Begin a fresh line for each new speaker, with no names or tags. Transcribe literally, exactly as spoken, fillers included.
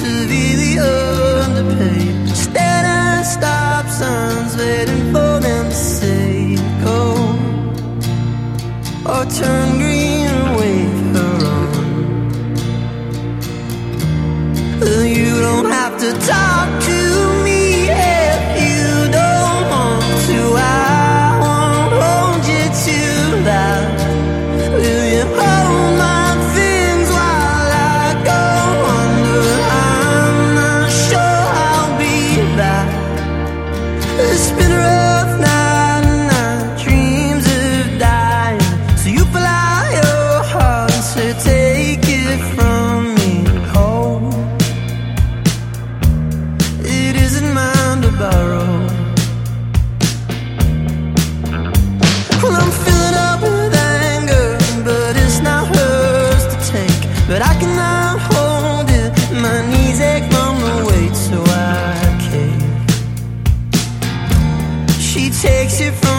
severely underpaid. Stand at stop signs waiting for them to say go, or turn green and wave her on. You don't have to talk to me if you don't want to. I won't hold you to that. Will you hold my things while I go under? I'm not sure I'll be back. It's been a rough night and our dreams have died. So you fill out your heart and say take it from me. Oh, it isn't mine to borrow. Well, I'm filling up with anger, but it's not hers to take. But I cannot hold it, my knees ache from the weight, so I cave. She takes it from